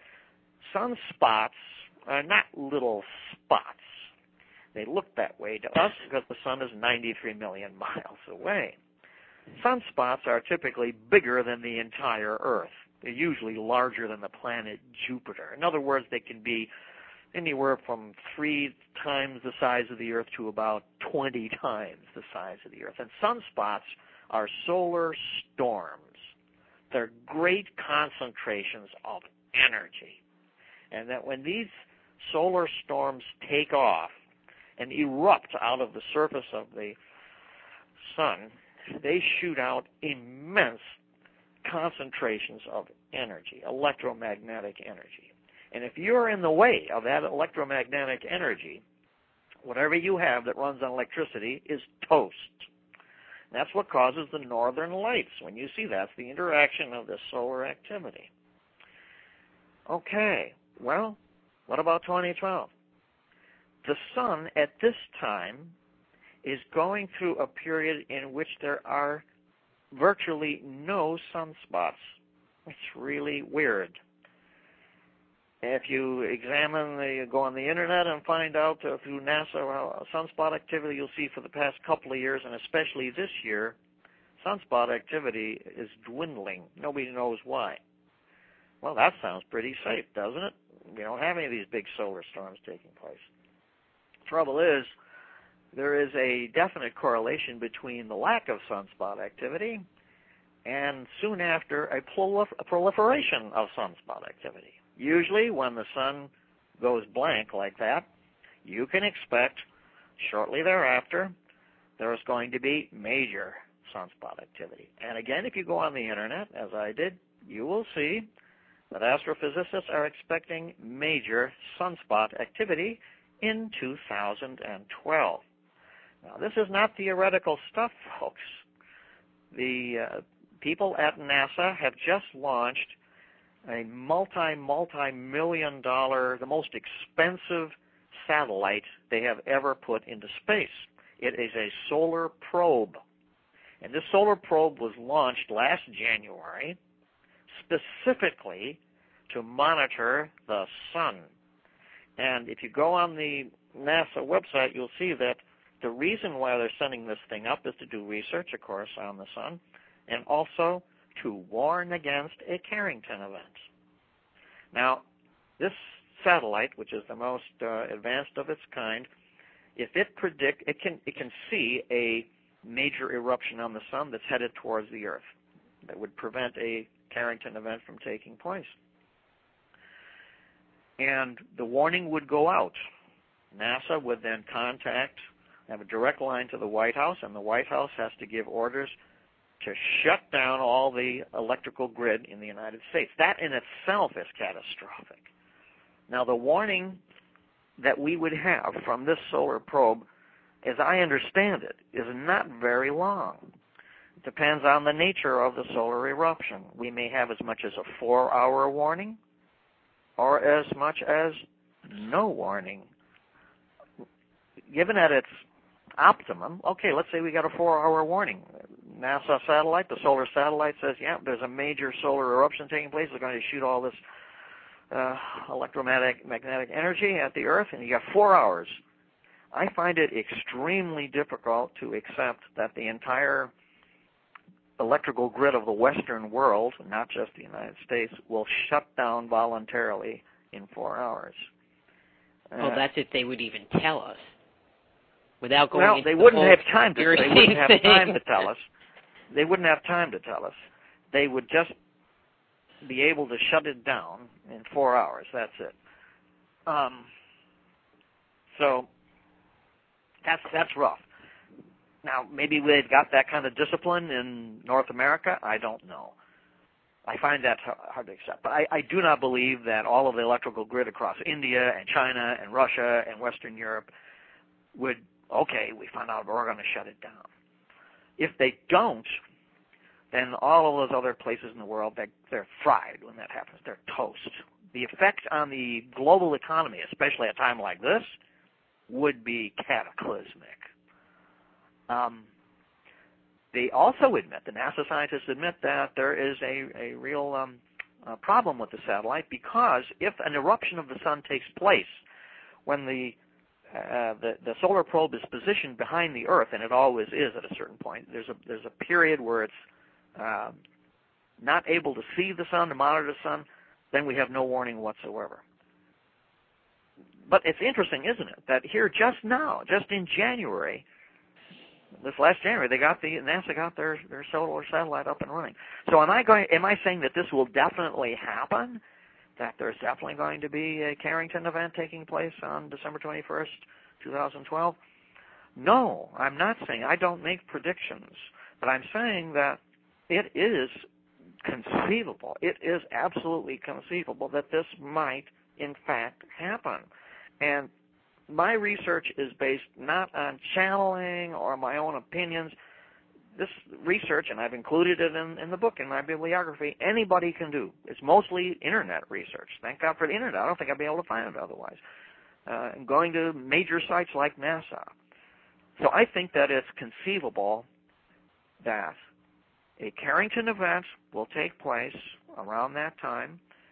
Speaker 3: Sunspots are not little spots. They look that way to us because the sun is ninety-three million miles away. Sunspots are typically bigger than the entire Earth. They're usually larger than the planet Jupiter. In other words, they can be anywhere from three times the size of the Earth to about twenty times the size of the Earth. And sunspots are solar storms. They're great concentrations of energy. And that when these solar storms take off and erupt out of the surface of the sun, they shoot out immense concentrations of energy, electromagnetic energy. And if you're in the way of that electromagnetic energy, whatever you have that runs on electricity is toast. And that's what causes the northern lights. When you see that, it's the interaction of the solar activity. Okay, well, what about twenty twelve? The sun at this time is going through a period in which there are virtually no sunspots. It's really weird. If you examine the, go on the internet and find out uh, through NASA uh, sunspot activity, you'll see for the past couple of years, and especially this year, sunspot activity is dwindling. Nobody knows why. Well, that sounds pretty safe, doesn't it? We don't have any of these big solar storms taking place. Trouble is, there is a definite correlation between the lack of sunspot activity and soon after a, prolif- a proliferation of sunspot activity. Usually when the sun goes blank like that, you can expect shortly thereafter there is going to be major sunspot activity. And again, if you go on the internet, as I did, you will see that astrophysicists are expecting major sunspot activity in two thousand twelve. Now, this is not theoretical stuff, folks. The uh, people at NASA have just launched a multi, multi-million dollar, the most expensive satellite they have ever put into space. It is a solar probe. And this solar probe was launched last January specifically to monitor the sun. And if you go on the NASA website, you'll see that the reason why they're sending this thing up is to do research, of course, on the sun, and also to warn against a Carrington event. Now, this satellite, which is the most uh, advanced of its kind, if it predict, it can it can see a major eruption on the sun that's headed towards the Earth that would prevent a Carrington event from taking place. And the warning would go out. NASA would then contact, have a direct line to the White House, and the White House has to give orders to shut down all the electrical grid in the United States. That in itself is catastrophic. Now, the warning that we would have from this solar probe, as I understand it, is not very long. It depends on the nature of the solar eruption. We may have as much as a four-hour warning or as much as no warning. Given at its optimum, okay, let's say we got a four-hour warning. NASA satellite, the solar satellite says, yeah, there's a major solar eruption taking place. They're going to shoot all this uh, electromagnetic magnetic energy at the Earth, and you got four hours. I find it extremely difficult to accept that the entire electrical grid of the Western world, not just the United States, will shut down voluntarily in four hours.
Speaker 2: Well, uh, that's if they would even tell us. Without going
Speaker 3: well,
Speaker 2: into
Speaker 3: they
Speaker 2: the
Speaker 3: wouldn't
Speaker 2: whole
Speaker 3: have time to. They wouldn't have
Speaker 2: thing.
Speaker 3: time to tell us. They wouldn't have time to tell us. They would just be able to shut it down in four hours. That's it. Um, so that's that's rough. Now, maybe they've got that kind of discipline in North America. I don't know. I find that hard to accept. But I, I do not believe that all of the electrical grid across India and China and Russia and Western Europe would, okay, we found out we're going to shut it down. If they don't, then all of those other places in the world, they, they're fried when that happens. They're toast. The effect on the global economy, especially at a time like this, would be cataclysmic. Um, they also admit, the NASA scientists admit that there is a, a real um, uh, problem with the satellite, because if an eruption of the sun takes place when the Uh, the, the solar probe is positioned behind the Earth, and it always is at a certain point. There's a there's a period where it's uh, not able to see the sun, to monitor the sun, then we have no warning whatsoever. But it's interesting, isn't it, that here just now, just in January, this last January, they got the NASA got their, their solar satellite up and running. So am I going? Am I saying that this will definitely happen? That there's definitely going to be a Carrington event taking place on December twenty-first, twenty twelve? No, I'm not saying. I don't make predictions. But I'm saying that it is conceivable. It is absolutely conceivable that this might, in fact, happen. And my research is based not on channeling or my own opinions. This research, and I've included it in, in the book, in my bibliography, anybody can do. It's mostly internet research. Thank God for the internet. I don't think I'd be able to find it otherwise. Uh, and going to major sites like NASA. So I think that it's conceivable that a Carrington event will take place around that time,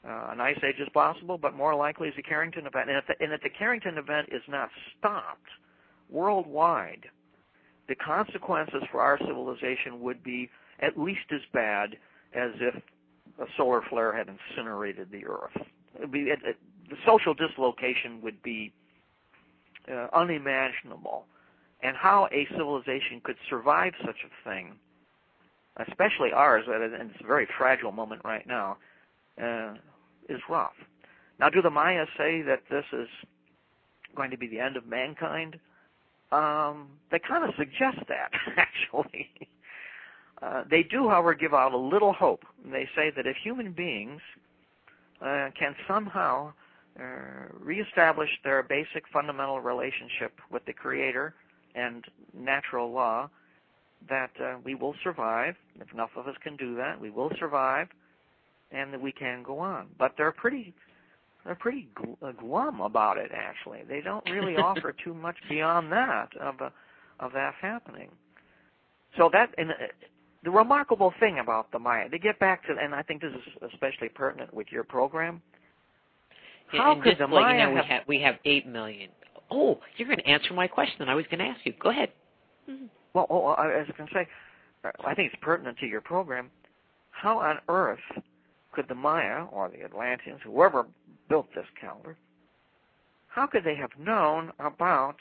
Speaker 3: uh, an ice age is possible, but more likely is the Carrington event. And if the, and if the Carrington event is not stopped worldwide, the consequences for our civilization would be at least as bad as if a solar flare had incinerated the Earth. It would be, it, it, the social dislocation would be uh, unimaginable. And how a civilization could survive such a thing, especially ours, and it's a very fragile moment right now, uh, is rough. Now, do the Mayas say that this is going to be the end of mankind? Um, they kind of suggest that, actually. Uh, they do, however, give out a little hope. They say that if human beings uh, can somehow uh, reestablish their basic fundamental relationship with the Creator and natural law, that uh, we will survive. If enough of us can do that, we will survive, and that we can go on. But they're pretty, they're pretty glum about it. Actually, they don't really offer too much beyond that of uh, of that happening. So that, and uh, the remarkable thing about the Maya, to get back to, and I think this is especially pertinent with your program. How
Speaker 2: and
Speaker 3: could
Speaker 2: just
Speaker 3: the
Speaker 2: like,
Speaker 3: Maya
Speaker 2: you know, we
Speaker 3: have,
Speaker 2: have we have eight million. Oh, you're going to answer my question. I was going to ask you. Go ahead. Mm-hmm.
Speaker 3: Well, oh, I was going to say, I think it's pertinent to your program. How on earth could the Maya or the Atlanteans, whoever built this calendar, how could they have known about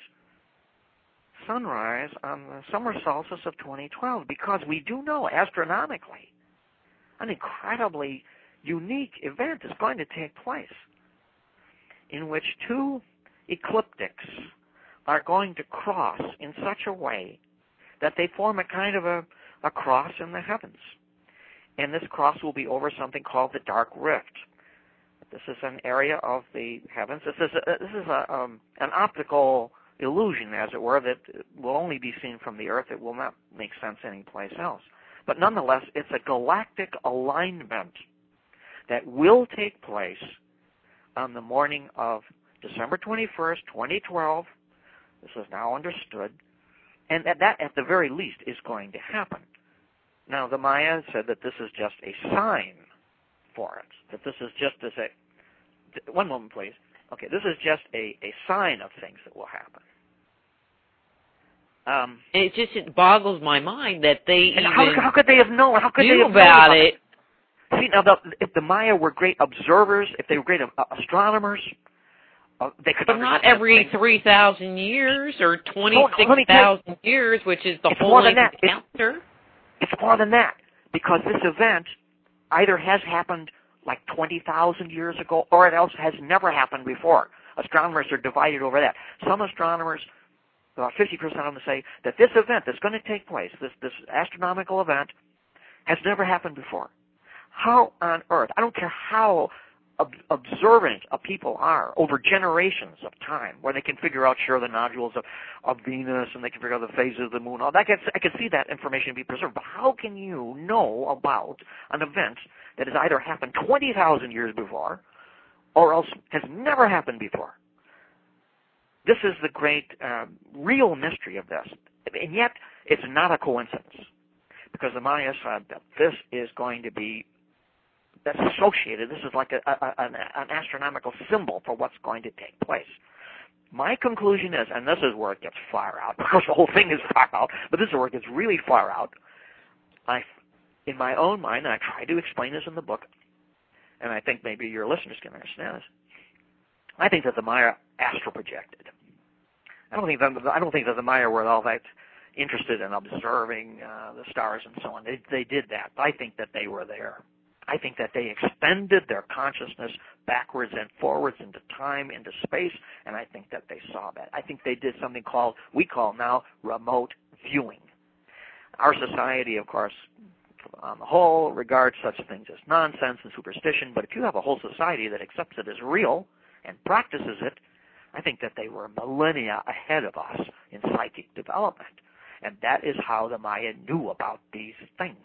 Speaker 3: sunrise on the summer solstice of twenty twelve? Because we do know astronomically an incredibly unique event is going to take place in which two ecliptics are going to cross in such a way that they form a kind of a, a cross in the heavens. And this cross will be over something called the Dark Rift. This is an area of the heavens. This is a, this is a, um, an optical illusion, as it were, that will only be seen from the Earth. It will not make sense anyplace else. But nonetheless, it's a galactic alignment that will take place on the morning of December twenty-first, twenty twelve. This is now understood. And that, that, at the very least, is going to happen. Now, the Maya said that this is just a sign for it, that this is just as a... One moment, please. Okay, this is just a, a sign of things that will happen. Um,
Speaker 2: and it just it boggles my mind that they
Speaker 3: and
Speaker 2: even
Speaker 3: how, how could they have known? How could
Speaker 2: knew
Speaker 3: they have
Speaker 2: about
Speaker 3: known
Speaker 2: it?
Speaker 3: See, now, the, if the Maya were great observers, if they were great uh, astronomers, uh, they could
Speaker 2: But not every three thousand years or twenty-six thousand years, which is the
Speaker 3: it's
Speaker 2: whole
Speaker 3: more than
Speaker 2: length
Speaker 3: that.
Speaker 2: of the calendar.
Speaker 3: It's, it's more than that, because this event either has happened like twenty thousand years ago, or it else has never happened before. Astronomers are divided over that. Some astronomers, about fifty percent of them, say that this event that's going to take place, this, this astronomical event, has never happened before. How on earth, I don't care how ob- observant a people are over generations of time, where they can figure out, sure, the nodules of, of Venus, and they can figure out the phases of the moon, all that, I can see that information be preserved. But how can you know about an event that has either happened twenty thousand years before, or else has never happened before? This is the great, uh, real mystery of this. And yet, it's not a coincidence, because the Maya said that this is going to be that's associated. This is like a, a, an, an astronomical symbol for what's going to take place. My conclusion is, and this is where it gets far out, because the whole thing is far out, but this is where it gets really far out. I, in my own mind, and I try to explain this in the book, and I think maybe your listeners can understand this, I think that the Maya astral projected. I don't think that, I don't think that the Maya were all that interested in observing uh, the stars and so on. They, they did that. I think that they were there. I think that they extended their consciousness backwards and forwards into time, into space, and I think that they saw that. I think they did something called, we call now, remote viewing. Our society, of course, on the whole, regards such things as nonsense and superstition, but if you have a whole society that accepts it as real and practices it, I think that they were millennia ahead of us in psychic development. And that is how the Maya knew about these things.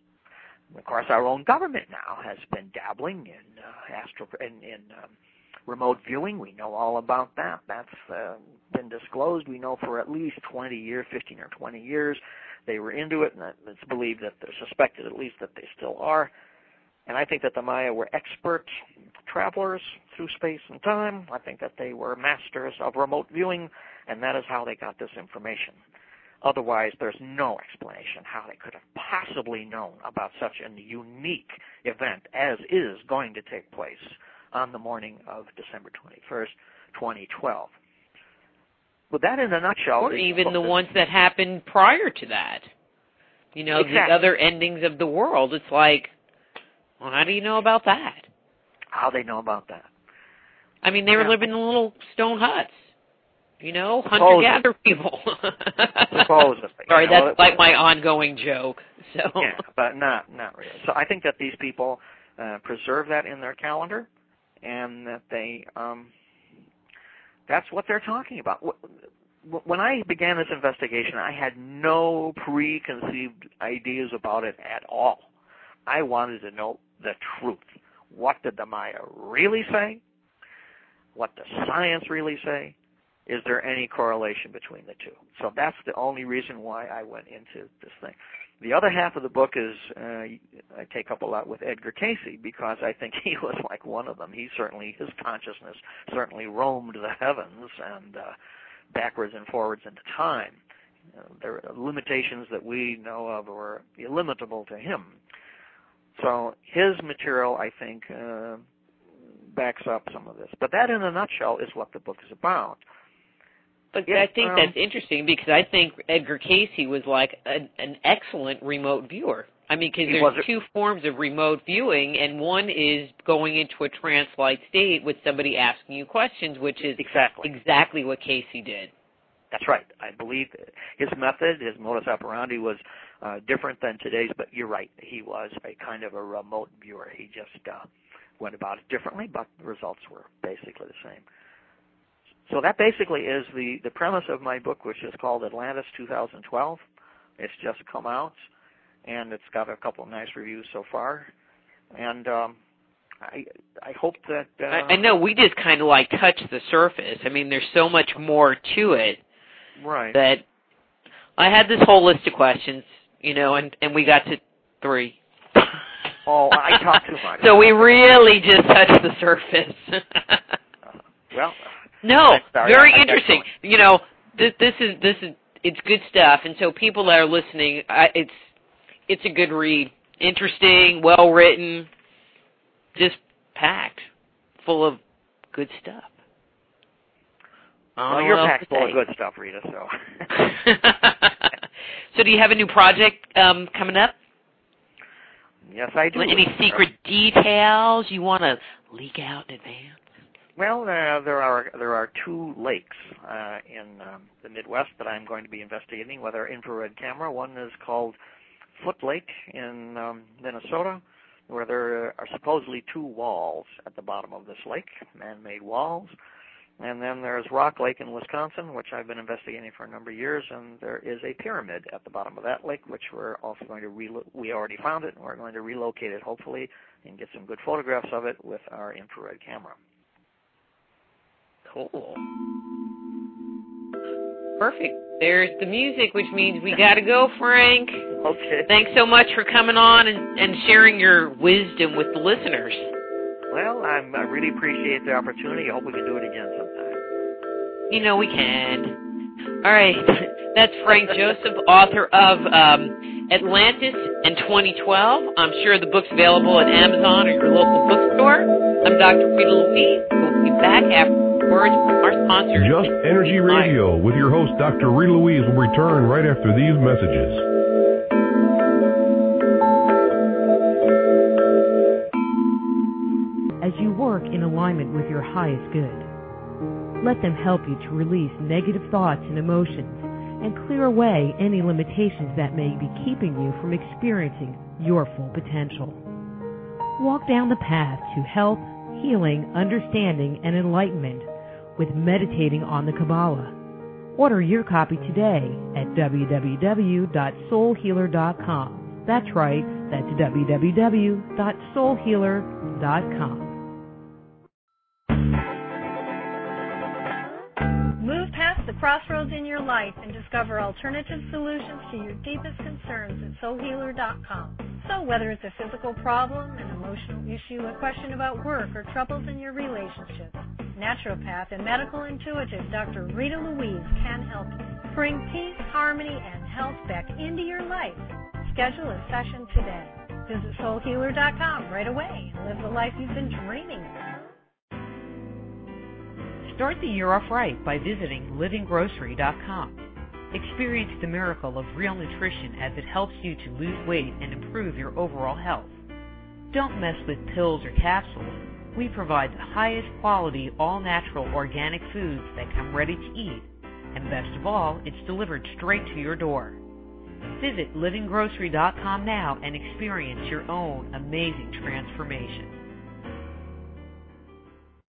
Speaker 3: Of course, our own government now has been dabbling in uh, astro in, in um, remote viewing. We know all about that. That's uh, been disclosed. We know for at least twenty years, fifteen or twenty years, they were into it, and it's believed that they're suspected, at least, that they still are. And I think that the Maya were expert travelers through space and time. I think that they were masters of remote viewing, and that is how they got this information. Otherwise, there's no explanation how they could have possibly known about such a unique event as is going to take place on the morning of December twenty-first, twenty twelve. But that in a nutshell...
Speaker 2: Or even the ones that happened prior to that. You know, exactly. The other endings of the world. It's like, well, how do you know about that?
Speaker 3: How they know about that?
Speaker 2: I mean, they were yeah. living in little stone huts. You know, hunter-gatherer people.
Speaker 3: Supposedly.
Speaker 2: Sorry,
Speaker 3: you know,
Speaker 2: that's like my ongoing joke. So.
Speaker 3: Yeah, but not not really. So I think that these people uh, preserve that in their calendar, and that they, um, that's what they're talking about. When I began this investigation, I had no preconceived ideas about it at all. I wanted to know the truth. What did the Maya really say? What does science really say? Is there any correlation between the two? So that's the only reason why I went into this thing. The other half of the book is, uh, I take up a lot with Edgar Cayce, because I think he was like one of them. He certainly, his consciousness certainly roamed the heavens and uh, backwards and forwards into time. You know, there are limitations that we know of were illimitable to him. So his material, I think, uh, backs up some of this. But that, in a nutshell, is what the book is about.
Speaker 2: But yeah, I think um, that's interesting, because I think Edgar Cayce was like a, an excellent remote viewer. I mean, because there's two forms of remote viewing, and one is going into a trance-like state with somebody asking you questions, which is
Speaker 3: exactly,
Speaker 2: exactly what Cayce did.
Speaker 3: That's right. I believe his method, his modus operandi was uh, different than today's, but you're right. He was a kind of a remote viewer. He just uh, went about it differently, but the results were basically the same. So that basically is the, the premise of my book, which is called Atlantis two thousand twelve. It's just come out, and it's got a couple of nice reviews so far. And um, I I hope that... Uh,
Speaker 2: I, I know we just kind of like touch the surface. I mean, there's so much more to it.
Speaker 3: Right.
Speaker 2: That I had this whole list of questions, you know, and, and we got to three.
Speaker 3: Oh, I talk too much.
Speaker 2: So we really just touched the surface.
Speaker 3: uh, well...
Speaker 2: No, very interesting. You know, this, this is this is it's good stuff, and so people that are listening, I, it's it's a good read. Interesting, well written, just packed full of good stuff.
Speaker 3: Well, you're packed full of good stuff, Rita. So.
Speaker 2: So, do you have a new project um, coming up?
Speaker 3: Yes, I do.
Speaker 2: Any secret details you want to leak out in advance?
Speaker 3: Well, uh, there are there are two lakes uh, in um, the Midwest that I'm going to be investigating with our infrared camera. One is called Foot Lake in um, Minnesota, where there are supposedly two walls at the bottom of this lake, man-made walls. And then there's Rock Lake in Wisconsin, which I've been investigating for a number of years, and there is a pyramid at the bottom of that lake, which we're also going to relo- we already found it, and we're going to relocate it, hopefully, and get some good photographs of it with our infrared camera.
Speaker 2: Cool. Perfect. There's the music, which means we got to go, Frank.
Speaker 3: Okay.
Speaker 2: Thanks so much for coming on and, and sharing your wisdom with the listeners.
Speaker 3: Well, I'm, I really appreciate the opportunity. I hope we can do it again sometime.
Speaker 2: You know we can. All right. That's Frank Joseph, author of um, Atlantis in twenty twelve. I'm sure the book's available at Amazon or your local bookstore. I'm Doctor Rita Louise. We'll be back after words from our sponsor.
Speaker 1: Just Energy Radio with your host, Doctor Rita Louise, will return right after these messages.
Speaker 4: As you work in alignment with your highest good, let them help you to release negative thoughts and emotions and clear away any limitations that may be keeping you from experiencing your full potential. Walk down the path to health, healing, understanding, and enlightenment with Meditating on the Kabbalah. Order your copy today at w w w dot soul healer dot com. That's right, that's w w w dot soul healer dot com.
Speaker 5: Move past the crossroads in your life and discover alternative solutions to your deepest concerns at soul healer dot com. So whether it's a physical problem, an emotional emotional issue, a question about work, or troubles in your relationships, naturopath and medical intuitive Doctor Rita Louise can help you. Bring peace, harmony, and health back into your life. Schedule a session today. Visit soul healer dot com right away and live the life you've been dreaming of.
Speaker 4: Start the year off right by visiting living grocery dot com. Experience the miracle of real nutrition as it helps you to lose weight and improve your overall health. Don't mess with pills or capsules. We provide the highest quality, all-natural organic foods that come ready to eat. And best of all, it's delivered straight to your door. Visit living grocery dot com now and experience your own amazing transformation.